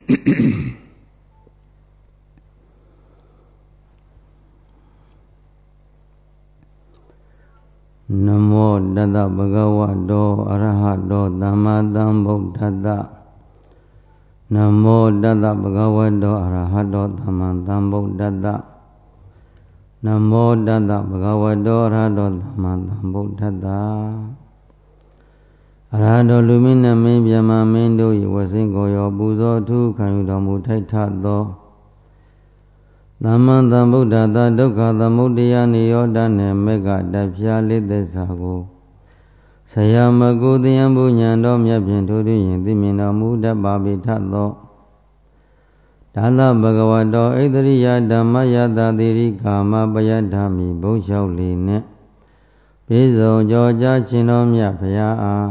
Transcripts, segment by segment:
นะโมตัสสะภะคะวะโตอะระหะโตสัมมาสัมพุทธัสสะนะโมตัสสะภะคะวะโตอะระหะโตสัมมาสัมพุทธัสสะนะโมตัสสะภะคะวะโตอะระหะโตสัมมาสัมพุทธัสสะအရဟတောလူမင်းနဲ့မင်းမြမမင်းတို့၏ဝဆင်းကိုရောပူဇော်ထူးခံယူတော်မူထိုက်ထသောသမ္မာသမ္ဗုဒ္ဓသာဒုက္ခသမုဒယနိရောဓနှင့်မေဃတပြားလေးသစ္စာကိုဆရာမကုသယံဘုညံတော်မြတ်ဖြင့်ထိုးထွင်းရင်သိမြင်တော်မူတတ်ပါပေထသောဒါသဘဂဝတောဣတရိယဓမ္မယတတိရိကာမပယတ္ထမိဘုံလျှောက်လေနှင့်ပြေဆုံးကြောကြားခြင်းတော်မြတ်ဖရာအား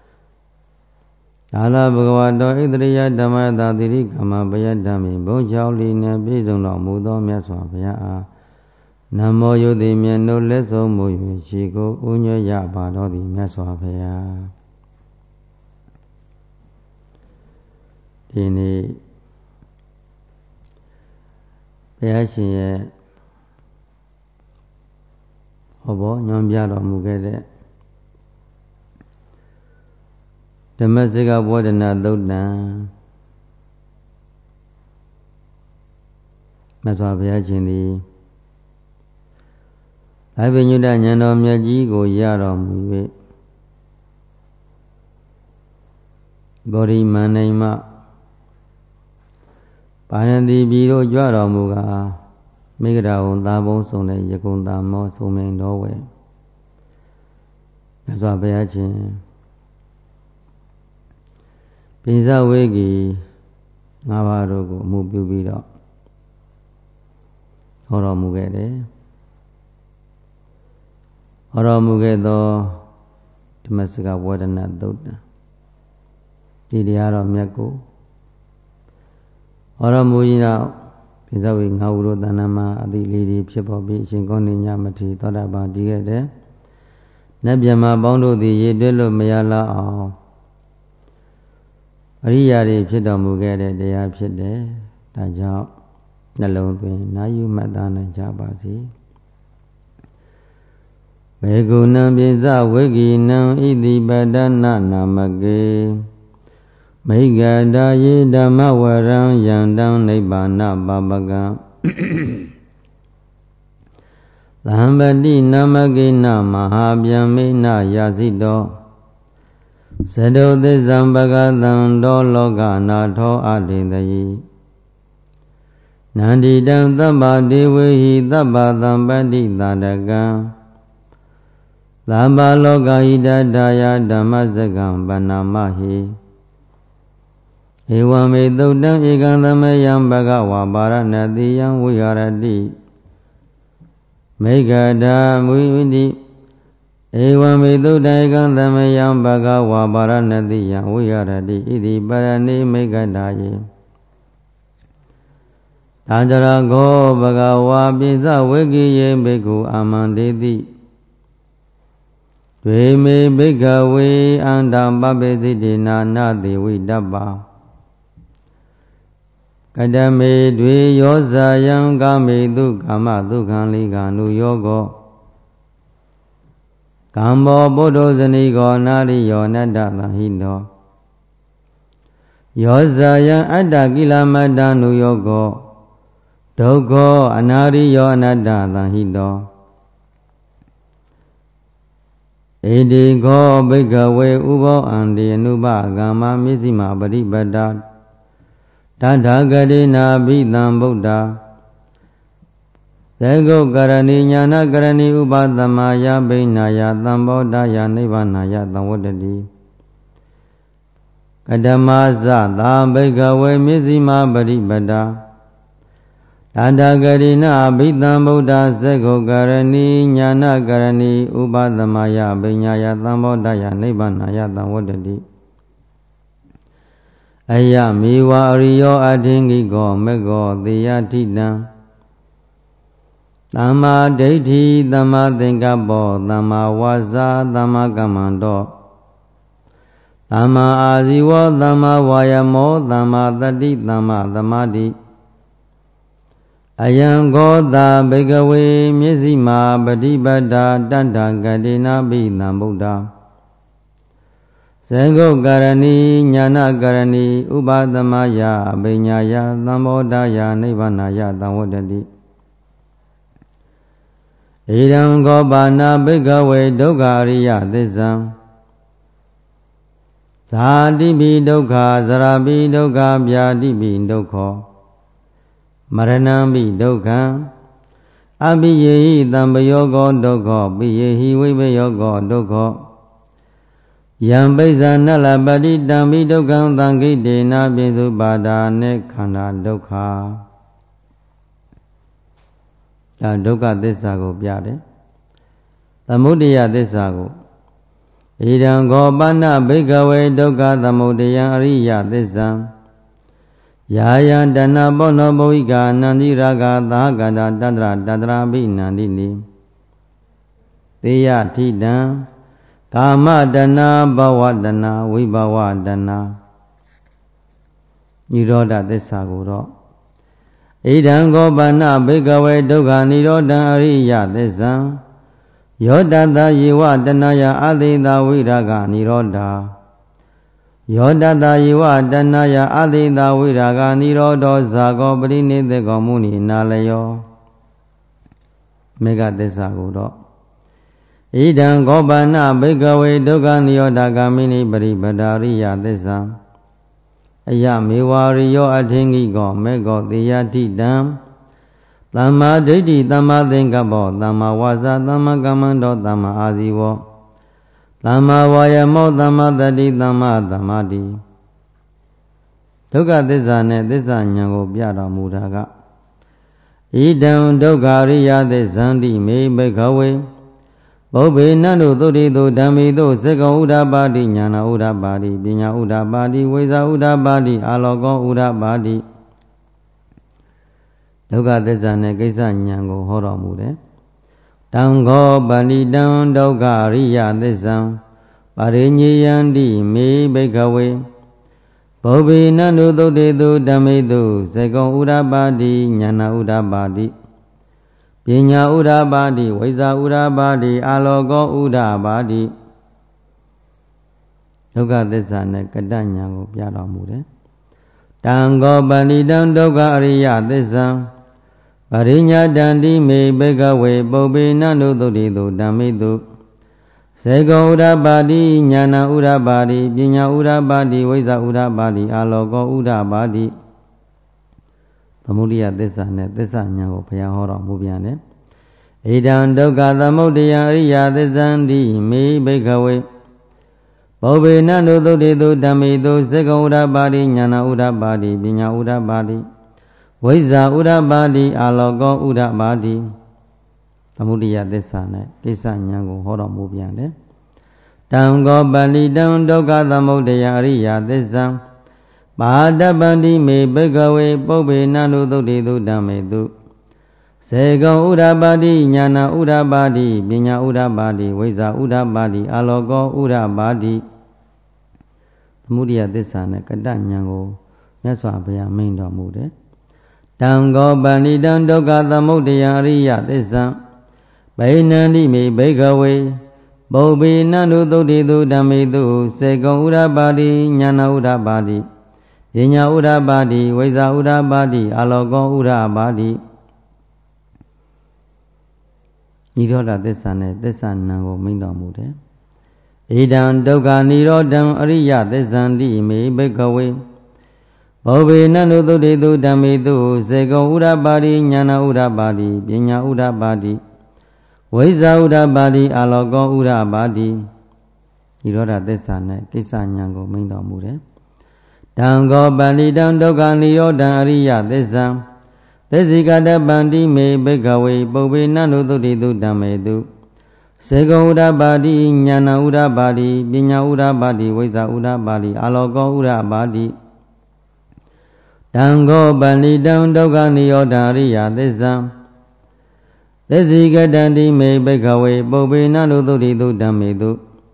ဒါသဘဂဝတောဣတရိယဓမ္မယတတိရိကာမပယတ္ထမိဘုံလျှောက်လေနှင့်ပြေဆုံးတော်မူသောမြတ်စွာဘုရားအားနမောယုတိမြတ်တို့လက်ဆုံးမူ၍ရှိကိုဥညွတ်ရပါတော်သည်မြတ်စွာဘုရားဒီနေ့ဘုရားရှင်ရဲ့ဟောပေါ်ညွှန်ပြတော်မူခဲ့တဲ့ဓမ္မစကဝဒနာသုတ်တံမြတ်စွာဘုရားရှင်သည်အဘိညုတဉာဏ်တော်မြတ်ကြီးကိုရတော်မူ၍ဂေါရိမန္နိမပါဏတိပြည်သို့ကြွတော်မူကားမိဂရာဝံသာဘုံဆုံးတဲ့ယကုံသာမောဆုံးမင်းတော်ဝဲမြတ်စွာဘုရားရှင်ပိစဝေကီ၅ပါးတို့ကိုအမှုပြုပြီးတော့ဟောတော်မူခဲ့တယ်ဟောတော်မူခဲ့သောဓမ္မစကဝဒနာသုတ်တံဒီတရားတော်မြတ်ကိုဟောတော်မူရင်တော့ပိစဝေငါးဦးတို့တဏ္ဍမှာအတိလေးတွေဖြစ်ပေါ်ပြီးအရှင်ကောဏိညမထေသောတာပန်တည်ခဲ့တယ်နတ်မြတ်ပေါင်းတို့သည်ရေတွဲလို့မရလောက်အောင်အရိယာတွေဖြစ်တော်မူခဲ့တဲ့တရားဖြစ်တယ်ဒါကြောင့်နှလုံးသွင်းနာယူမှတ်သားနိုင်ကြပါစေဘေကုဏံပိစဝေကိနံဣတိပတ္တနာနာမကေမိဂဒါယေဓမ္မဝရံယန္တံနိဗ္ဗာနပပကံသံပတိနမကေနမဟာဗျံမေနယာစိတောဇတုသစ္စာပကသံတောလောကနာထောအတေတယိနန္တိတံသဗ္ဗဒေဝေဟိသဗ္ဗသံပတိသာတကံသမ္ပါလောကဟိတဒါယဓမ္မစကံပဏာမဟိဧဝံမေသုတ်တံဧကံသမယံဘဂဝါပါရဏတိယံဝိဟာရတိမေဃဒာမုဝိတိဧဝံမေသုတ်တံဧကံသမယံဘဂဝါပါရဏတိယံဝိဟာရတိဣတိပရဏိမေဃဒာယေတံကြရဂောဘဂဝါပိစဝေကိယေဘေကုအာမန္တေတိဒွေမေဘိကဝေအန္တပပိစိတေနာနာတိဝိတ္တပါကတမေတွေယောဇာယံကာမေတုကာမဒုက္ခံလိကာနုယောကောကမ္ဘောဗုဒ္ဓဇနိကောနာရိယောနတ္တသဟိတောယောဇာယံအတ္တကိလမတ္တနုယောကောဒုက္ခောအနာရိယောအနတ္တသဟိတောဣတိခောဘိကဝေဥဘောအန္တိအနုပကမ္မမစ္စည်းမပရိပတ္တတထာဂတိနာဘိသံဗုဒ္ဓသေဂုကရဏိညာဏကရဏိဥပသမယဘိနာယသံဘောဓယနိဗ္ဗာနယသံဝတ္တိကတမသသာဘိကဝေမစ္စည်းမပရိပတ္တတထာဂတိနာဘိသံဗုဒ္ဓသေဂုကရဏိညာဏကရဏိဥပသမယဘိညာယသံဘောဓယနိဗ္ဗာနယသံဝတ္တိအယမေဝအရိယောအထင်္ဂိကောမေကောသေယထိတံသမ္မာဒိဋ္ဌိသမ္မာသင်္ကပ္ပောသမ္မာဝါစာသမ္မာကမ္မန္တောသသမ္မာအာဇီဝသမ္မာဝါယမောသမ္မာတတိသမ္မာသမာဓိအယံကောတာဘိကဝေမျက်စိမှာပฏิပတ္တာတတ္တကတိနာပိသံဗုဒ္ဓသေဂုတ်ကရဏီညာနာကရဏီဥပသမယအဘိညာယသံဘောဓယနိဗ္ဗာနယသံဝတ္တတိဣဒံကောပါဏဘိကဝေဒုက္ခအရိယသစ္စာဇာတိပိဒုက္ခဇရာပိဒုက္ခဗျာတိပိဒုက္ခမရဏံပိဒုက္ခံအပိယေဟိတံပယောကောဒုက္ခပိယေဟိဝိပယောကောဒုက္ခယံပိစ္ဆာနလပတိတံပိဒုက္ခံသံခိတေနပိစုပါဒာနေခန္ဓာဒုက္ခဒုက္ခသစ္စာကိုပြတယ်သမုဒယသစ္စာကိုဣဒံဂောပနဘိကဝေဒုက္ခသမုဒယံအရိယသစ္စာယာယံတဏဘောနောဘဝိကာနန္တိရာဂသာကန္တာတတ္တရတတ္တရာဘိနန္တိနိသေယထိတံကာမတဏဘဝတဏဝိဘဝတဏនិရောဓသစ္စာကိုတော့ဣဒံဂောပနဘိကဝေဒုက္ခនិရောဓံအရိယသစ္စာယောတတယေဝတဏယအသိသာဝိရာဂនិရောဓယောတတယေဝတဏယအသိသာဝိရာဂនិရောဓဇာကောပရိနိသေကောမုနိနာလယောမေဃသစ္စာကိုတော့ဣဒံဂောပနဘိကဝေဒုက္ခនិရောဓဂာမိနိပရိပဒါရိယသစ္စာအယမေဝရိယောအထင်ကြီးကောမေကောသေယတိတံသမ္မာဒိဋ္ဌိသမ္မာသင်္ကပ္ပောသမ္မာဝါစာသမ္မာကမ္မန္တောသမ္မာအာဇီဝောသမ္မာဝါယမောသမ္မာတတိသမ္မာသမာဓိဒုက္ခသစ္စာနဲ့သစ္စာဉာဏ်ကိုပြတော်မူတာကဣဒံဒုက္ခအရိယသစ္ဆန္တိမေဘိခဝေဘုဗ္ဗေနန္တုသုတိတုဓမ္မိတုစေကောဥဒ္ဓပါတိဉာဏဥဒ္ဓပါတိပညာဥဒ္ဓပါတိဝိဇာဥဒ္ဓပါတိအာလောကောဥဒ္ဓပါတိဒုက္ခသစ္စာနဲ့ကိစ္စဉာဏ်ကိုဟောတော်မူတယ်တံဃောပဏိတံဒုက္ခအရိယသစ္စာပါရိညေယန္တိမေဘိခဝေဘုဗ္ဗေနန္တုသုတိတုဓမ္မိတုစေကောဥဒ္ဓပါတိဉာဏဥဒ္ဓပါတိပညာဥဒ္ဓပါတိဝိဇာဥဒ္ဓပါတိအာလောကောဥဒ္ဓပါတိဒုက္ခသစ္စာနဲ့ကတ္တဉာဏ်ကိုပြတော်မူတယ်တံဃောပဏိတံဒုက္ခအရိယသစ္စာပရိညာတန္တိမေဘိကဝေပုပ္ပေနန္တုသုတိတုဓမ္မိတုစေကောဥဒ္ဓပါတိဉာဏဥဒ္ဓပါတိပညာဥဒ္ဓပါတိဝိဇာဥဒ္ဓပါတိအာလောကောဥဒ္ဓပါတိသမုဒယသစ္စာနဲ့သစ္စာဉာဏ်ကိုဘုရားဟောတော်မူပြန်တယ်ဣဒံဒုက္ခသမုဒယအရိယသစ္ဆန္တိမေဘိကဝေပုဗ္ဗေနန္တုသုတိတုဓမ္မိတုစေကောဥဒ္ဓပါတိဉာဏဥဒ္ဓပါတိပညာဥဒ္ဓပါတိဝိဇ္ဇာဥဒ္ဓပါတိအာလောကောဥဒ္ဓပါတိသမုဒယသစ္စာနဲ့ကိစ္စဉာဏ်ကိုဟောတော်မူပြန်တယ်တံဃောပဏိတံဒုက္ခသမုဒယအရိယသစ္စာပါဒပန္တိမေဘိကဝေပုဗ္ဗေနန္တုသုတိတုဓမ္မိတုစေကောဥဒ္ဓပါတိဉာဏဥဒ္ဓပါတိပညာဥဒ္ဓပါတိဝိဇ္ဇာဥဒ္ဓပါတိအာလောကောဥဒ္ဓပါတိသမုဒယသစ္စာနဲ့ကတ္တဉာဏ်ကိုမြတ်စွာဘုရားမိန့်တော်မူတယ်တံဃောပဏိတံဒုက္ခသမုဒယအရိယသစ္စာဗိနန္တိမေဘိကဝေပုဗ္ဗေနန္တုသုတိတုဓမ္မိတုစေကောဥဒ္ဓပါတိဉာဏဥဒ္ဓပါတိပညာဥဒ္ဓပါတိဝိဇ္ဇာဥဒ္ဓပါတိအာလောကောဥဒ္ဓပါတိនិရောဓသစ္စာနဲ့သစ္စာဉာဏ်ကိုမိန့်တော်မူတယ်ဣဒံဒုက္ခនិရောဓံအရိယသစ္ဆန္တိမေဘိကဝေဘောဗေနန္တုသုတိတုဓမ္မိတုစေကောဥဒ္ဓပါတိဉာဏဥဒ္ဓပါတိပညာဥဒ္ဓပါတိဝိဇ္ဇာဥဒ္ဓပါတိအာလောကောဥဒ္ဓပါတိនិရောဓသစ္စာနဲ့ကိစ္စဉာဏ်ကိုမိန့်တော်မူတယ်တံဃောပဏိတံဒုက္ခនិရောဓံအရိယသစ္စာသစ္စိကတပန္တိမေဘိကဝေပုဗ္ဗေနန္တုသုတိတုဓမ္မေတုစေကောဥဒ္ဓပါတိဉာဏဥဒ္ဓပါတိပညာဥဒ္ဓပါတိဝိဇ္ဇာဥဒ္ဓပါတိအာလောကောဥဒ္ဓပါတိတံဃောပဏိတံဒုက္ခនិရောဓံအရိယသစ္စာသစ္စိကတန္တိမေဘိကဝေပုဗ္ဗေနန္တုသုတိတုဓမ္မေတု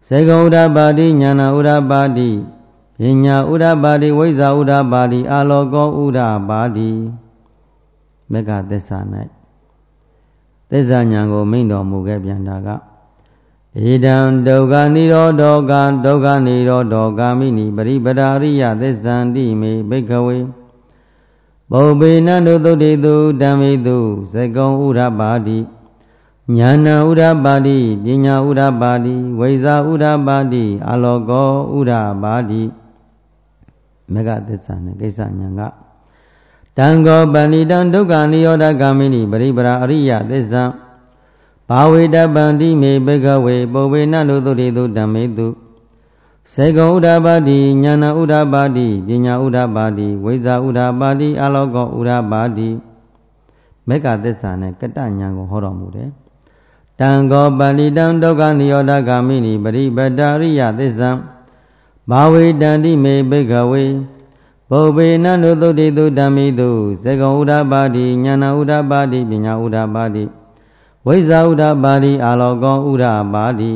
စေကုံဥဒ္ဓပါတိဉာဏဥဒ္ဓပါတိပညာဥဒ္ဓပါတိဝိဇ္ဇာဥဒ္ဓပါတိအာလောကောဥဒ္ဓပါတိမေဃသစ္စာ၌သစ္စာဉာဏ်ကိုမိန့်တော်မူခဲ့ပြန်တာကဧတံဒုက္ခនិရောဓောကဒုက္ခនិရောဓောဂာမိနိပရိပဒာရိယသစ္ဆန္တိမေဘိက္ခဝေဘောပေနတုသုတေတုဓမ္မေတုစေကုံဥဒ္ဓပါတိဉာဏဥဒ္ဓပါတိပညာဥဒ္ဓပါတိဝိဇ္ဇာဥဒ္ဓပါတိအာလောကောဥဒ္ဓပါတိမေဃသစ္စာနဲ့ကိစ္စဉာဏ်ကတံဃောပဏိတံဒုက္ခនិရောဓဂာမိနိပရိပဒာအရိယသစ္စာဘာဝေတပန္တိမေဘဂဝေပုဗ္ဗေနတုသုတေတုဓမ္မေတုစေကုံဥဒ္ဓပါတိဉာဏဥဒ္ဓပါတိပညာဥဒ္ဓပါတိဝိဇ္ဇာဥဒ္ဓပါတိအာလောကောဥဒ္ဓပါတိမေဃသစ္စာနဲ့ကတ္တဉာဏ်ကိုဟောတော်မူတယ်တံဃောပဏိတံဒုက္ခនិရောဓဂာမိနိပရိပဒာရိယသစ္စာဘာဝေတန္တိမေဘဂဝေပုဗ္ဗေနတုသုတေတုဓမ္မေတုစေကုံဥဒ္ဓပါတိဉာဏဥဒ္ဓပါတိပညာဥဒ္ဓပါတိဝိဇ္ဇာဥဒ္ဓပါတိအာလောကောဥဒ္ဓပါတိ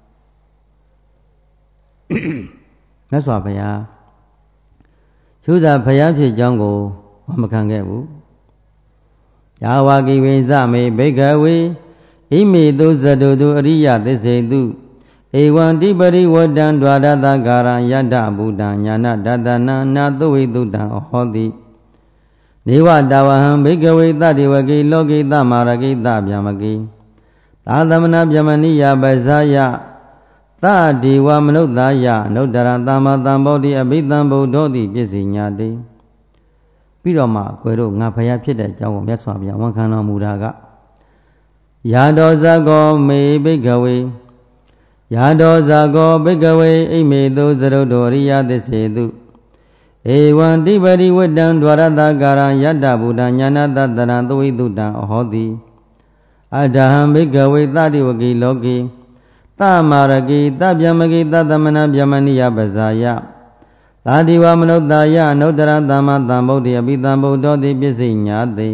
မြတ်စွာဘုရားရှုသာဘုရားဖြစ်ကြောင်းကိုမခံခဲ့ဘူးယာဝကိဝိဇမေဘိက္ခဝေဣမိတုဇတုတုအရိယသစ္စေတုဧဝံတိပရိဝတ္တံဒွါရတကာရံယတ္တဗုဒ္ဓံညာဏဒတနာနာသုဝိတုတံဟောတိနေဝတဝဟံဘိက္ခဝေတတေဝကိလောကိတမာရကိတဗျမကိသာသမဏဗျမနိယပဇာယသဒေဝမနုဿာယအနုတ္တရသမ္မာသမ္ဗောဓိအဘိဓမ္ဗုဒ္ဓောတိပြည့်စုံညာတိပြီးတော့မှကိုယ်တို့ငါဖယားဖြစ်တဲ့အကြောင်းကိုမြတ်စွာဘုရားဝန်ခံတော်မူတာကယာတောဇကောမေဘိက္ခဝေယာတောဇကောဘိက္ခဝေအိမေတုသရုတ်တော်ရိယသစ္စေတုဧဝံတိပရိဝတ္တံဒွါရတကာရံယတ္တဗုဒ္ဓညာဏတတရံသဝိတုတံအဟောတိအတဟံဘိက္ခဝေသတိဝကိလောကိသမာရကိသဗျမကိသသမဏဗျမနိယပဇာယသာတိဝမနုဿာယအနုတ္တရသမ္မာသမ္ဗုဒ္ဓေအဘိဓမ္ဗုဒ္ဓောတိပစ္စည်းညာတိ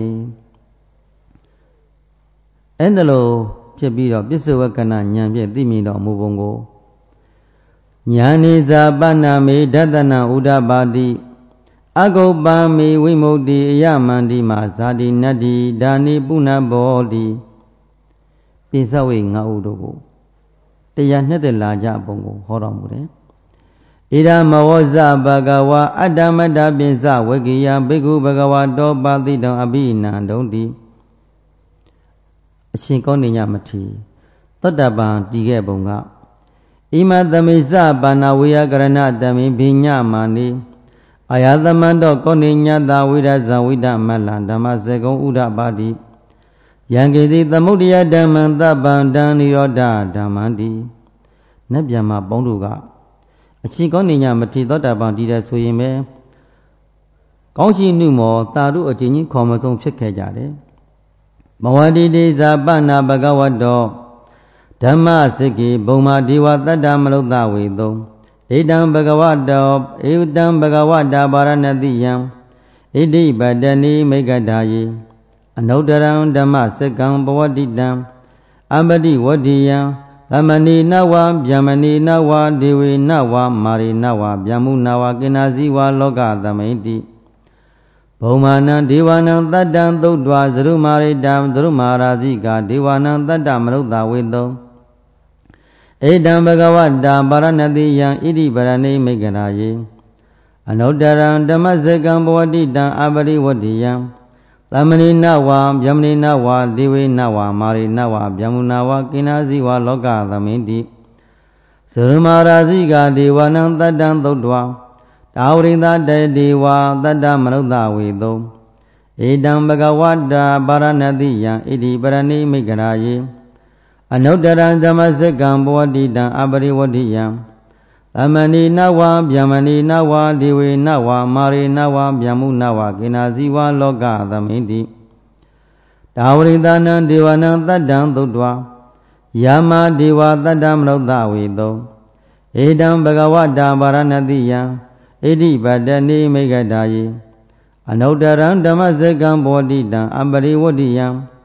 အဲ့ဒါလို့ဖြစ်ပြီးတော့ပစ္စုဝကနာဉာဏ်ဖြင့်သိမြင်တော်မူပုံကိုဉာဏိဇာပဏမေဒတနာဥဒ္ဓပါတိအဂုပ္ပမေဝိမု ക്തിအယမန္တိမာဇာတိနတ္တိဒါနိပုဏ္ဏဘောတိပိစဝေငါးဦးတို့ကိုတရားနှစ်သက်လာကြပုံကိုဟောတော်မူတယ်ဣဒမဝဇဘဂဝါအတ္တမတ္တပိစဝကိယဘိက္ခုဘဂဝါတောပါတိတံအဘိနန္ဒုံတိအရှင်ကောဏိညမထေရသောတပန်တည်ခဲ့ပုံကဣမသမိစပါဏဝေယကရဏတမိဘိညမာနိအာယသမန္တောကောဏိညတာဝိရဇဝိဒမလံဓမ္မစေကုံဥဒ္ဓပါတိယံကေတိသမုဒ္ဒယဓမ္မံသဗ္ဗံတံនិရောဓဓမ္မံတိနတ်ပြန်မှာပေါင်းတို့ကအရှင်ကောဏိညမထေရသောတပန်တည်တဲ့ဆိုရင်ပဲကောင်းရှိနှုမောတာတို့အချင်းချင်းခေါ်မဆုံးဖြစ်ခဲ့ကြတယ်မဝတိတေဇာပနာဘဂဝတောဓမ္မစိကေဘုံမာဒေဝတတ္တမလုသဝေတုံဣတံဘဂဝတောဧတံဘဂဝတာပါရဏတိယံဣတိပတ္တနိမိဂဒာယေအနုတ္တရံဓမ္မစကံဘဝတိတံအပတိဝတ္တိယံသမဏိနဝဗျမဏိနဝဒေဝေနဝမာရိနဝဗျမုနဝကိနာဇိဝလောကသမိတိဘုံမာနံဒေဝနံတတ္တံသုတ်တွာသရုမာရိတံသရုမာရာဇိကဒေဝနံတတ္တမရုဿဝေတုံဧတံဘဂဝတာပါရဏတိယံဣတိပရဏိမိဂရာယေအနုတ္တရံဓမ္မစကံဘဝတိတံအပရိဝတ္တိယံသမဏိနဝဗျမဏိနဝဒေဝေနဝမာရိနဝဗျမုနဝကိနာဇိဝလောကသမိတိသရုမာရာဇိကဒေဝနံတတ္တံသုတ်တွာတာဝရိသတေဒေဝတတ္တမနုဿဝေတုံဧတံဘဂဝတာပါရဏတိယံဣတိပရဏိမိဂရာယေအနုတ္တရံဓမ္မစကံဘဝတိတံအပရိဝတ္တိယံသမဏိနဝဗျမဏိနဝဒေဝေနဝမာရိနဝဗျမုနဝကိနာဇိဝလောကသမိတိတာဝရိသနံဒေဝနံတတ္တံသုတ်တွာယာမဒေဝတတ္တမနုဿဝေတုံဧတံဘဂဝတာပါရဏတိယံဣတိပတ္တနိမိဂဒာယေအနုတ္တရံဓမ္မစကံဘောတိတံအပရိဝတ္တိယံ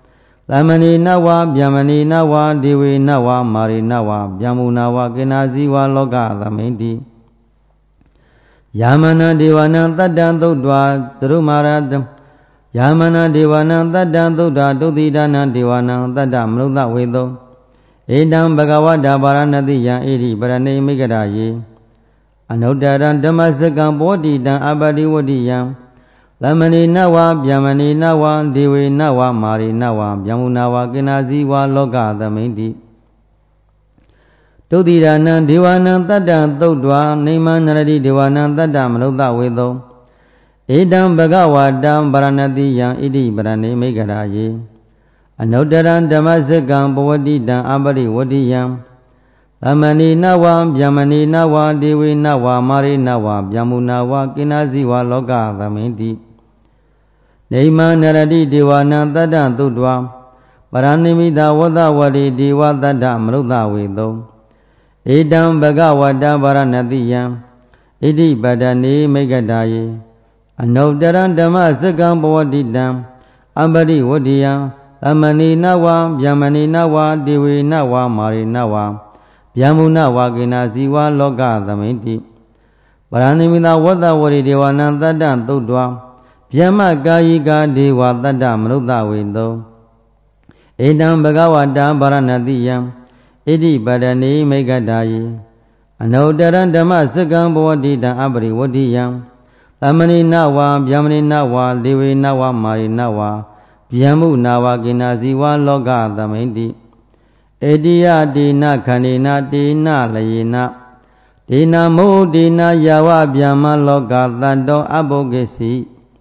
သမဏေနဝဗျမဏေနဝဒေဝေနဝမာရိနဝဗျမုနဝကေနာဇီဝလောကသမိန်တိယာမနဒေဝနံတတ္တံသုတ်တော်သရုမာရတယာမနဒေဝနံတတ္တံသုတ်တော်ဒုတိဒါနံဒေဝနံတတ္တမနုဿဝေသောဧတံဘဂဝတာပါရဏတိယံဣတိပရဏိမိဂရာယေအနုတ္တရံဓမ္မစကံဘောဓိတံအပတိဝတ္တိယံသမဏေနဝဗျမဏေနဝဒေဝေနဝမာရိနဝဗျမုနဝကေနာဇီဝလောကသမိန်တိဒုတိဒါနံဒေဝနံတတ္တံသုတ်တော်နေမနရတိဒေဝနံတတ္တမနုဿဝေသောဧတံဘဂဝတံပရဏတိယံဣတိပရဏိမိဂရာယေအနုတ္တရံဓမ္မစကံဘဝတိတံအပရိဝတ္တိယံသမဏေနဝဗျမဏေနဝဒေဝေနဝမာရိနဝဗျမုနဝကေနာဇိဝလောကသမိန်တိနေမနရတိဒေဝနံတတ္တသုတ်တော်ပရဏိမိတဝတဝတိဒေဝတတ္တမနုဿဝေသောဧတံဘဂဝတဗရဏတိယံဣတိပဒနေမိဂတာယေအနုတ္တရံဓမ္မစကံဘဝတိတံအပရိဝတ္တိယံသမဏေနဝဗျမဏေနဝဒေဝေနဝမာရိနဝဗျမုနဝကေနာဇီဝလောကသမိန်တိပရဏိမိတဝတဝတိဒေဝနံတတ္တသုတ်တော်ဗျမကာယိကာဒေဝတတ္တမနုဿဝေသောဧတံဘဂဝတာဗရဏတိယံဣတိပဒနေမိဂတာယေအနုတ္တရံဓမ္မစကံဘဝတိတံအပရိဝတ္တိယံသမဏေနဝဗျမဏေနဝဒေဝေနဝမာရိနဝဗျမုနဝကေနာဇီဝလောကသမိန်တိဧတိယတေနခန္ဓေနတေနလယေနဒေနမုဒေနယာဝဗျမလောကတတ္တောအဘုဂေစီ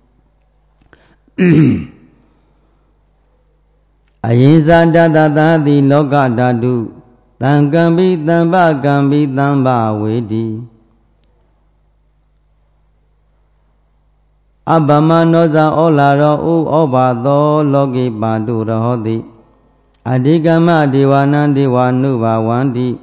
အယင်ဇာတတသာတိလောကဓာတုတံကံပိတံပကံပိတံပဝေတိအပမနောဇာဩလာရောဥဩဘာသောလောကိပါတုရဟောတိအဓိကမဒေဝနံဒေဝနုဘာဝန္တိ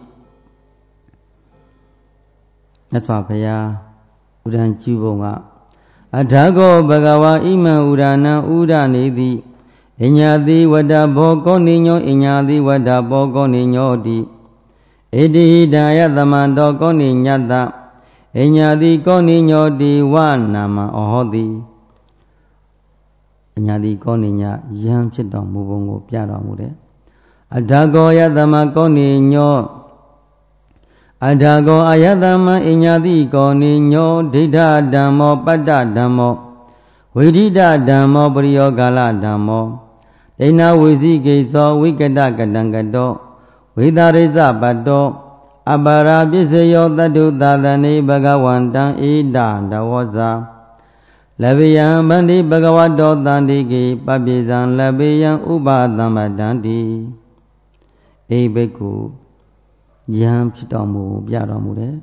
မြတ်စွာဘုရားဥဒံကျူပုံကအထာဂောဘဂဝါဣမံဥဒနံဥဒနေတိအညာတိဝတ္တဘောကောနိညောအညာတိဝတ္တဘောကောနိညောတိဣတိဟိတယသမန္တောကောနိညတ္တအညာတိကောနိညောတိဝနာမဩဟောတိအညာတိကောနိညယံဖြစ်တော်မူပုံကိုပြတော်မူတယ်အထာဂောယသမကောနိညောအထာဂောအယသမအညာတိကောနိညောဒိဋ္ဌဓမ္မောပတ္တဓမ္မောဝိဒိတဓမ္မောပရိယောဂါလဓမ္မောဒိဏဝိသိကိသောဝိကတကတံကတောဝိသရိဇပတ္တောအပရာပစ္စယောတတုသာသနေဘဂဝန္တံဣဒတဝဇာလဗေယံဗန္တိဘဂဝတောတန္တိကိပပိဇံလဗေယံဥပသမ္ပတံတိဧဘိက္ခုယံဖြစ်တော်မူပြတော်မူတယ်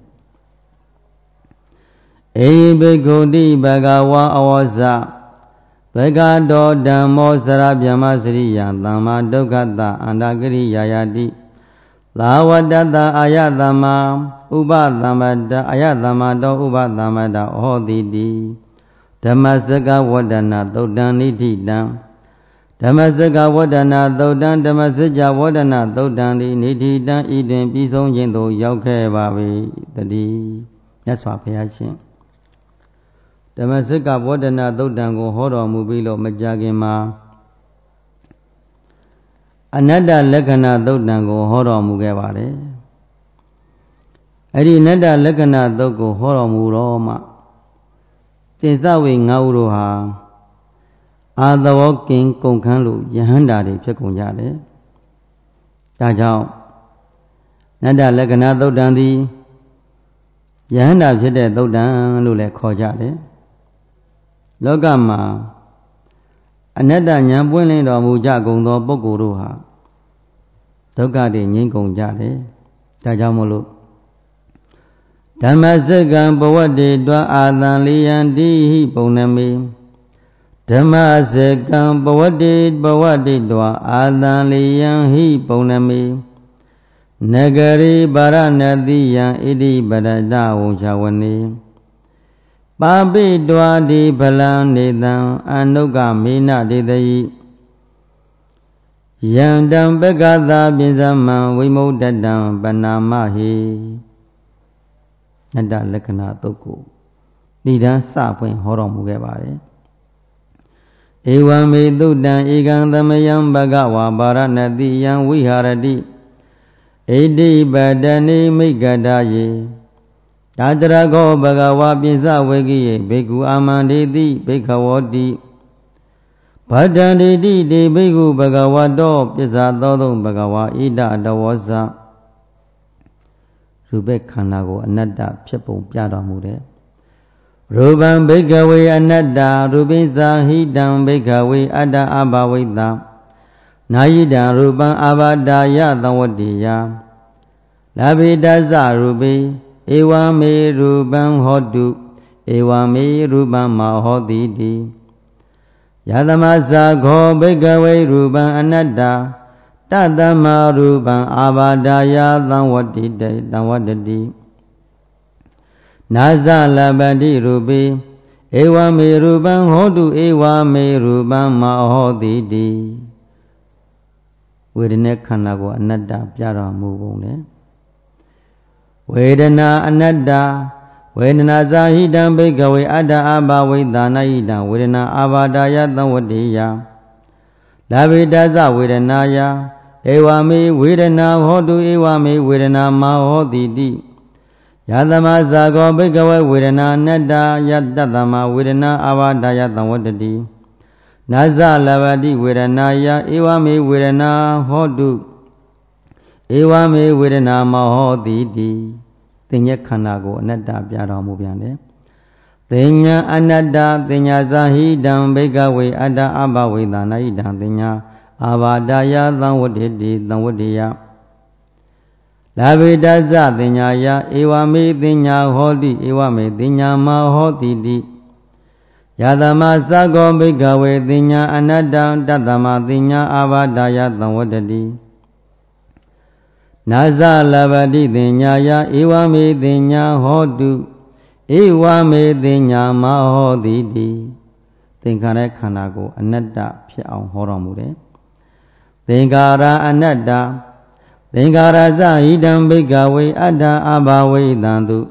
ဧဘိက္ခုတိဘဂဝါအဝဇဘဂတောဓမ္မောစရဗျမစရိယံသမ္မာဒုက္ခတအန္တကရိယာယတိသာဝတ္တအာယသမ္မာဥပသမ္ပတအာယသမ္မာတောဥပသမ္ပတဟောတိတိဓမ္မစကဝတ္တနာသုတ်တံနိဋ္ဌိတံဓမ္မစကဝတ္တနာသုတ်တံဓမ္မစကြဝတ္တနာသုတ်တံနိဋ္ဌိတံဤတွင်ပြီးဆုံးခြင်းသို့ရောက်ခဲ့ပါ၏တည်းမြတ်စွာဘုရားရှင်ဓမ္မစကဝတ္တနာသုတ်တံကိုဟောတော်မူပြီးလို့မကြာခင်မှာအနတ္တလက္ခဏာသုတ်တံကိုဟောတော်မူခဲ့ပါတယ်အဲ့ဒီအနတ္တလက္ခဏာသုတ်ကိုဟောတော်မူတော့မှတင်စဝေငါးဦးတို့ဟာအာသဝကင်ကုန်ခန်းလို့ယဟန္တာတွေဖြစ်ကုန်ကြတယ်ဒါကြောင့်အနတ္တလက္ခဏာသုတ်တံသည်ယဟန္တာဖြစ်တဲ့သုတ်တံလို့လည်းခေါ်ကြတယ်လောကမှာအနတ္တဉာဏ်ပွင့်လင်းတော်မူကြကုန်သောပုဂ္ဂိုလ်တို့ဟာဒုက္ခတွေငြိမ်းကုန်ကြတယ်ဒါကြောင့်မို့လို့ဓမ္မစကံဘဝတေတွာအာသံလိယံတိဟိပုံနမေဓမ္မစကံဘဝတေတွာအာသံလိယံဟိပုံနမေနဂရိပါရဏတိယံဣတိပရတဝုံချဝနေပါပိတွာတိဖလံနေတံအနုကမေနဒေတယိ Yandam Begada Binzama Wimodadam Banamahi Nada Lekana Toko Nidan Sapin Horom Gabare Ewa me Dudan Igandamayam Bagawa Baranadi Yang Wiharadi Edi Badani Megadaye Yadrago Bagawa Binza Wegi Begu Amandidi Begawadi Padandi di Begu Bagawado Pizza Dodo Bagawa Ida Dawaza Rubek Kanago Anada Piapo Piada Mude Ruban Begawe Anada Rubiza Hidam Begawe Ada Abawida Naida Ruban Abadaya Dawadiya Labidaza Rubi Ewa me Ruban Hodu Ewa me Ruban Mahodidi Yadamasa Go Begawe Ruban Anada Tadama Ruban Abadaya Danwadidi Naza Labadi Rubi Ewa me Ruban Hodu Ewa me Ruban Mahodidi Vedane Kanago Anada Pyara Mubone Vedana Anada Vedana Zahidam Begawe Ada Abawidana Idam Vedana Abadaya Danwadiya Lavidaza Vedanaya Ewami Vedana Hodu Ewami Vedana Mahodidi Yadama Zago Begawe Vedana Nada Yadadama Vedana Abadaya Danwadidi Naza Lavadi Vedanaya Ewami Vedana Hodu Ewami Vedana Mahodidi Tinya Kanago Anada Pyara Mubiane Tinya Anada Tinya Zahidam Begawe Ada Abawidana Idam Tinya Abadaya Danwadiya Lavidaza Tinya Ya Ewami Tinya Hodi Ewami Tinya Mahodidi Yadama Sago Begawe Tinya Anada Dadama Tinya Abadaya Danwadidi Naza Lavadi Dinya Ya Ewami Dinya Hodu Ewami Dinya Mahodidi Tinkare Kanago Anada Piao Horomude Tinkara Anada Tinkara Zahidam Begawe Ada Abawe Dandu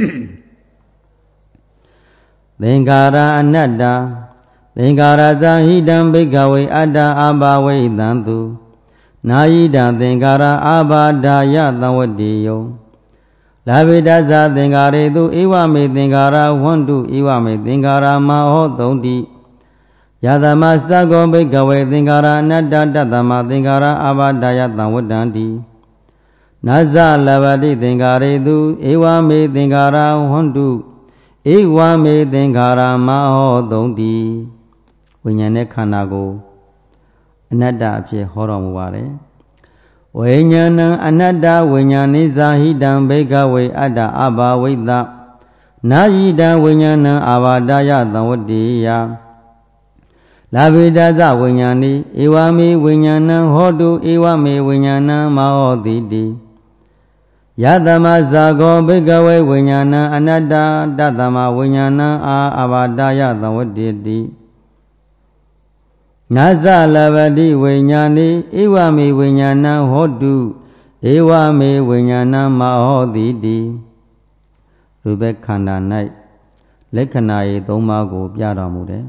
Tinkara Anada Tinkara Zahidam Begawe Ada Abawe Dandu Naida Tinkara Abadaya Danwadiyo Lavidaza Tinkare Du Ewami Tinkara Wandu Ewami Tinkara Mahodondi Yadama Sago Begawe Tinkara Nada Dadama Tinkara Abadaya Danwadandi Naza Lavadi Tinkare Du Ewami Tinkara Wandu Ewami Tinkara Mahodondi Vinyane Kanago Anada Pye Horomware Vinyana Anada Vinyani Zahidam Begawe Ada Abawida Naida Vinyana Abadaya Danwadiya Lavidaza Vinyani Ewami Vinyana Hodu Ewami Vinyana Mahodidi Yadama Zago Begawe Vinyana Anada Dadama Vinyana Abadaya Danwadidi Naza Lavadi Vinyani Ewami Vinyana Hodu Ewami Vinyana Mahodidi Rubek Kanda Night Lekanaye Domago Pyaramude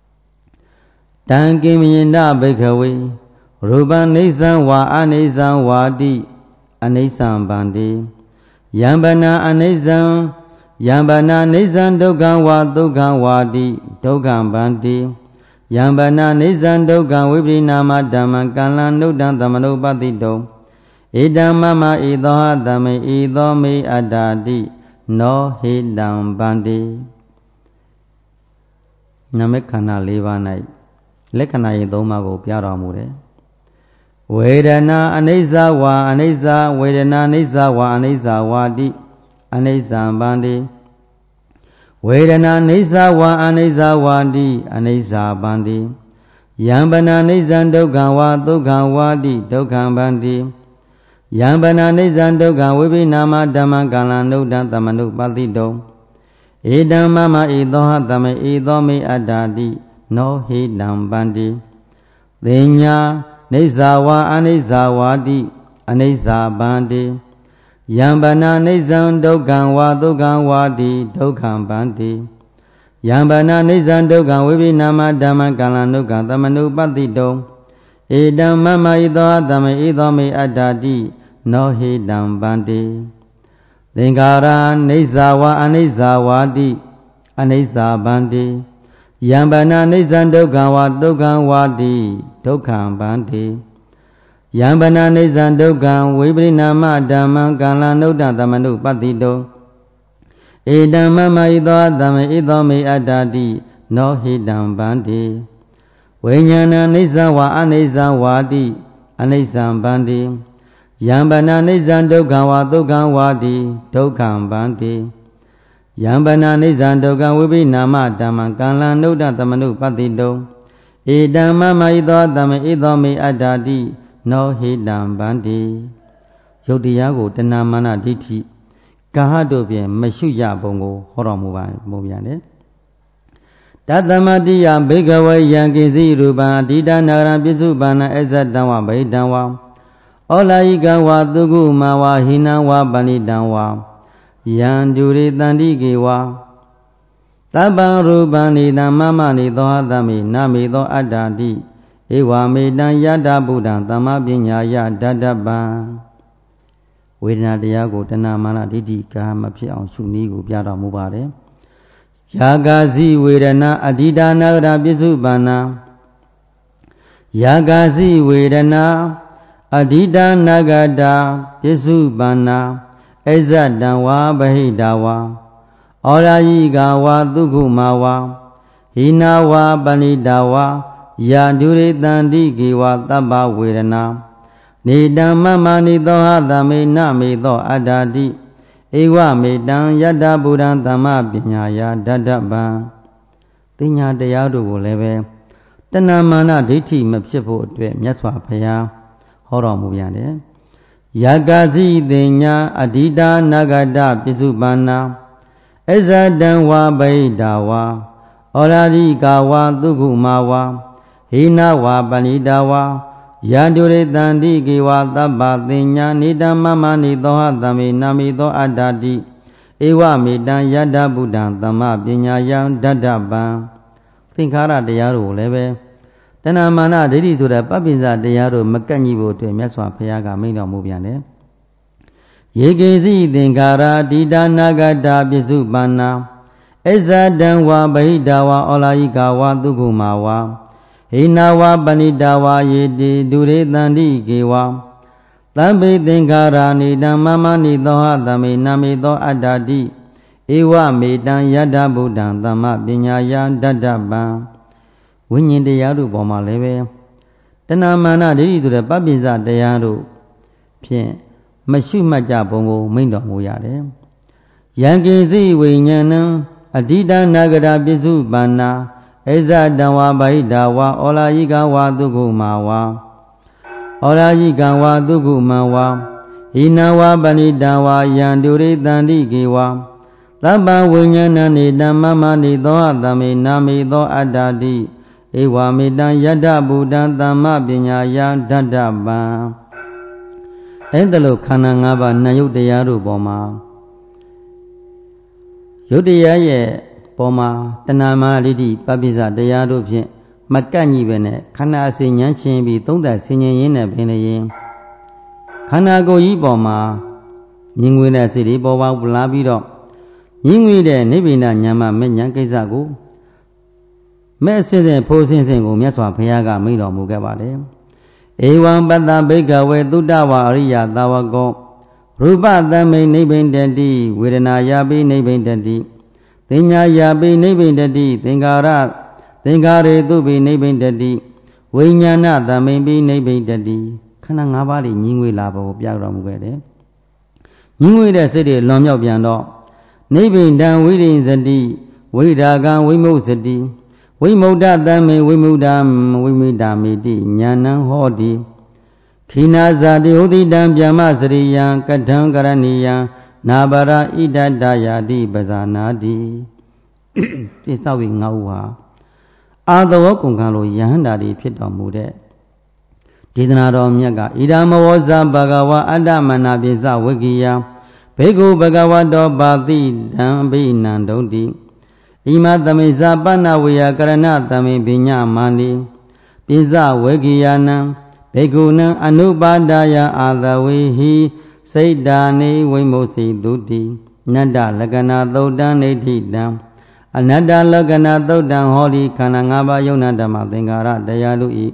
Tanki Minda Begawe Ruban Nisan Wa Anisan Wadi Anisan Bandi Yambana Anisan Yambana Nisan Dogan Wa Dogan Wadi Dogan Bandi Yambana Nisan Dogan Vibrinama Dhamma Kalan Nudan Dhamanupatido Idamama Idoha Dhame Idomi Adadi No Hidam Bandi Namekana Leva Night Lekana Yedomago Pyaramude Vedana Anisa Wa Anisa Vedana Nisa Wa Anisa Wadi Anisa Bandi Vedana Nisa Wa Anisa Wadi Anisa Bandi Yambana Nisan Dogan Wa Dogan Wadi Dogan Bandi Yambana Nisan Dogan Vibrinama Dhamma Kalan Nudan Dhamanupatido Idamama Idoha Dhame Idomi Adadi No Hidam Bandi Dinya နေဇာဝါအနိဇာဝါတိအနိဇာဗန္တိယံဗနာနိဇံဒုက္ခံဝါဒုက္ခံဝါတိဒုက္ခံဗန္တိယံဗနာနိဇံဒုက္ခံဝိပိနာမဓမ္မကလံဒုက္ခံသမနုပတ္တိတောဧတံမမဣသောအတမေဣသောမေအတ္တာတိနောဟိတံဗန္တိသင်္ခါရနိဇာဝါအနိဇာဝါတိအနိဇာဗန္တိယံဗနာနိဇံဒုက္ခံဝါဒုက္ခံဝါတိဒုက္ခံဗန္တိယံဗနာနိဇံဒုက္ခံဝိပရိနာမဓမ္မကလံနုဒ္ဒသမနုပတ္တိတောဧတံမမဣသောအတမေဣသောမေအတ္တာတိနောဟိတံဗန္တိဝိညာဏနိဇံဝါအနိဇံဝါတိအနိဇံဗန္တိယံဗနာနိဇံဒုက္ခံဝါဒုက္ခံဝါတိဒုက္ခံဗန္တိယံဗနာနိဇံဒုက္ခံဝိပိနာမဓမ္မကလံနုဒ္ဒသမနုပတ္တိတောဧတံမမဣသောအတမေဣသောမေအတ္တာတိနောဟိတံဗန္တိယုတ်တရားကိုတဏမာနဒိဋ္ဌိကာဟတို့ဖြင့်မရှုရပုံကိုဟောတော်မူပါမို့ပြန်တယ်တသမတိယဘိကဝေယံကိစီရူပံအဋ္ဌိတနာရံပိစုပါဏအဇ္ဇတံဝဗိဒံဝဩလာယိကံဝသုကုမဝဟိနံဝပဏိတံဝယံဒုရိတန္တိကေဝတပ္ပံရူပံနိတံမမနိသောအတမေနမေသောအတ္တာတိဧဝမေတံယတ္တဗုဒ္ဓံသမ္မာပညာယဓတ္တပံဝေဒနာတရားကိုတဏမာနဒိဋ္ဌိကာမဖြစ်အောင်ရှုနည်းကိုပြတော်မူပါတယ်ယာဂာဇိဝေဒနာအဋ္ဌိဒါနာဂရပိစုပန္နာယာဂာဇိဝေဒနာအဋ္ဌိဒါနာဂတာပိစုပန္နာအဇ္ဇတံဝါဗဟိတာဝါဩရာယိကာဝါသုခုမာဝါဟိနာဝါပဏိတာဝါယာဒုရိတန္တိကေဝသဗ္ဗဝေဒနာနေတံမမနိသောဟသမေနမေသောအတ္တာတိဧဝမေတံယတ္တဗုဒ္ဓံသမ္မာပညာယဓတ္တပံပညာတရားတို့ကိုလည်းပဲတဏမာနဒိဋ္ဌိမဖြစ်ဖို့အတွက်မြတ်စွာဘုရားဟောတော်မူပြန်တယ်ယဂဇိတေညာအဋ္ဌိတာနာဂတပိစုပန္နာအဇ္ဇတံဝါဗိဒာဝါဩရာရိကာဝါသုခုမာဝါဟိနဝါပဏိတာဝါယန္တုရိတန္တိကေဝသဗ္ဗသိညာနိတံမမနိသောဟသမေနမိသောအတ္တတိဧဝမေတံယတ္တဗုဒ္ဓံသမ္မာပညာယံဓတ္တပံသင်္ခါရတရားတို့လည်းပဲတဏမာနဒိဋ္ဌိဆိုတဲ့ပပိစတရားတို့မကန့်ညီဖို့အတွက်မြတ်စွာဘုရားကမိန့်တော်မူပြန်တယ်ယေကေစီသင်္ခါရဒိဋ္ဌာနာဂတာပိစုပန္နာအဇ္ဇတံဝါဗဟိတာဝါဩလာယိကာဝါသုခုမာဝါဟိနာဝပဏိတာဝါယေတိဒုရေတန္တိကေဝသဗ္ဗေသင်္ခါရာနိတံမမနိသောဟသမေနမေသောအတ္တတိဧဝမေတံယတ္တဗုဒ္ဓံသမ္မာပညာယဓတ္တပံဝိညာဉ်တရားတို့ပေါ်မှာလည်းပဲတဏမာနဒိဋ္ဌိဆိုတဲ့ပပိစတရားတို့ဖြင့်မရှုမှတ်ကြပုံကိုမိန့်တော်မူရတယ်ယံကိစီဝိညာဏံအဋ္ဌိတနာဂရပိစုပန္နာအဇ္ဇတံဝါဗိဒာဝါဩလာယိကဝါသုခုမာဝါဩရာယိကဝါသုခုမံဝါဟိနဝါပဏိတံဝါယန္တုရိတန္တိကေဝါသဗ္ဗဝိညာဏနေတမမနိသောအတမေနာမေသောအတ္တတိဧဝမေတံယတ္တဗုဒ္ဓံသမ္မာပညာယဓတ္တပံအဲ့ဒါလို့ခန္ဓာ၅ပါးနာယုတ်တရားတို့ပေါ်မှာယုတ်တရားရဲ့ပေါ်မှာတဏမာဒိဋ္ဌိပပိစတရားတို့ဖြင့်မကန့်ညီပဲနဲ့ခန္ဓာအစဉ်ဉာဏ်ချင်းပြီးသုံးသပ်ဆင်ញင်ရင်းနဲ့ပင်လျင်ခန္ဓာကိုယ်ကြီးပေါ်မှာညင်ငွေတဲ့စိတ်တွေပေါ်ပါလာပြီးတော့ညင်ငွေတဲ့နိဗ္ဗာန်ဉာဏ်မှမဲ့ဉာဏ်ကိစ္စကိုမဲ့ဆင်းဆင်းဖိုးဆင်းဆင်းကိုမြတ်စွာဘုရားကမိန့်တော်မူခဲ့ပါတယ်ဧဝံပတ္တဘိကဝေသုတ္တဝအရိယသာဝကောရူပသမိနိဗ္ဗိတတိဝေဒနာယာပိနိဗ္ဗိတတိသင်ညာယာပိနိဗ္ဗိတတိသင်္ခါရေတုပိနိဗ္ဗိတတိဝိညာဏသမိပိနိဗ္ဗိတတိခန္ဓာ၅ပါးတွေညီငွေလာဖို့ပြတော်မူခဲ့တယ်ညီငွေတဲ့စိတ်တွေလွန်မြောက်ပြန်တော့နိဗ္ဗိတံဝိရိယတိဝိရာဂံဝိမုစ္စတိဝိမုဒ္ဒသမေဝိမုဒ္ဒဝိမိတာမိတိညာဏံဟောတိခိနာဇာတိဥဒိတံဗျမစရိယံကထံကရဏီယံနာဘရာဣဒတယာတိပဇာနာတိတိသဝိငါးဦးဟာအာသဝကုန်ခံလို့ယဟန္တာတွေဖြစ်တော်မူတဲ့ဒီဒေသနာတော်မြတ်ကဣဒံမဝောဇဘဂဝါအတ္တမနာပိစဝကိယဘေကုဘဂဝတောပါတိတံဘိနံဒုံတိဣမသမိဇပဏဝေယကရဏသမိပညာမန္တိပိစဝကိယနံဘေကုနံအနုပါဒာယအာသဝေဟိစိတ်တာနေဝိမုစိတုတိနတ္တလက္ခဏာသုတ်တံနေဋ္ဌိတံအနတ္တလက္ခဏာသုတ်တံဟောဒီခန္ဓာ၅ပါးယုံနာဓမ္မသင်္ခါရတရားတို့ဤ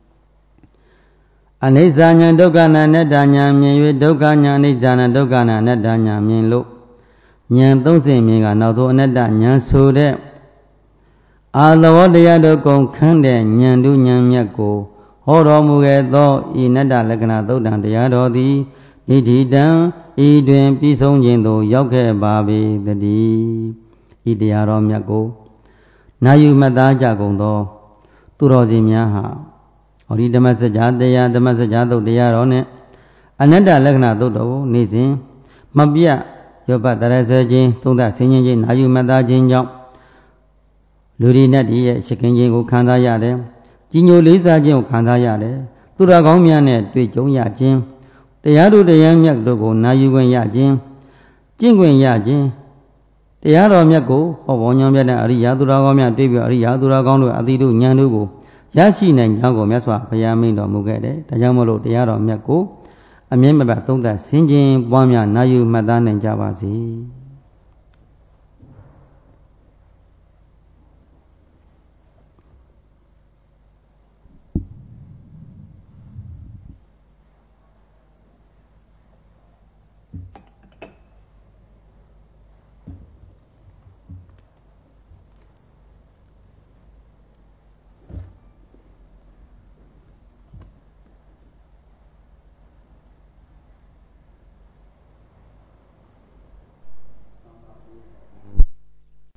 အနိစ္စဉာဏ်ဒုက္ခနာအနတ္တဉာဏ်မြင်၍ဒုက္ခဉာဏ်အနိစ္စနာဒုက္ခနာအနတ္တဉာဏ်မြင်လို့ဉာဏ်30မြင်ကနောက်ဆုံးအနတ္တဉာဏ်ဆိုတဲ့အာသဝတရားတို့ကုန်ခန်းတဲ့ဉာဏ်တို့ဉာဏ်မြတ်ကိုဟောတော်မူခဲ့သောဤနတ္တလက္ခဏာသုတ်တံတရားတော်သည်ဣဋ္ဌိတံဤတွင်ပြီးဆုံးခြင်းသို့ရောက်ခဲ့ပါပေတည်းဤတရားတော်မြတ်ကိုနာယူမှတ်သားကြကုန်သောသူတော်စင်များဟာဟောဒီဓမ္မစကြာတရားဓမ္မစကြာသုတ်တရားတော်နဲ့အနတ္တလက္ခဏာသုတ်တော်ကိုနေ့စဉ်မပြတ်ရောပတ်တရဆဲခြင်းသုံးသဆင်ခြင်ခြင်းနာယူမှတ်သားခြင်းကြောင့်လူဒီနတ်ဒီရဲ့ရှိခင်ခြင်းကိုခံစားရတယ်ကြီးညိုလေးစားခြင်းကိုခံစားရတယ်သူတော်ကောင်းများနဲ့တွေ့ကြုံရခြင်းတရားတို့တရားမြတ်တို့ကိုနာယူခွင့်ရခြင်းကျင့်ခွင့်ရခြင်းတရားတော်မြတ်ကိုဟောပေါ်ညွှန်ပြတဲ့အရိယာသူတော်ကောင်းများတွေ့ပြီးအရိယာသူတော်ကောင်းတို့အတိတို့ဉာဏ်တို့ကိုရရှိနိုင်ကြောင်းကိုမြတ်စွာဘုရားမိန့်တော်မူခဲ့တယ်ဒါကြောင့်မို့လို့တရားတော်မြတ်ကိုအမြဲမပြတ်သုံးသပ်ဆင်ခြင်ပွားများနာယူမှတ်သားနိုင်ကြပါစေ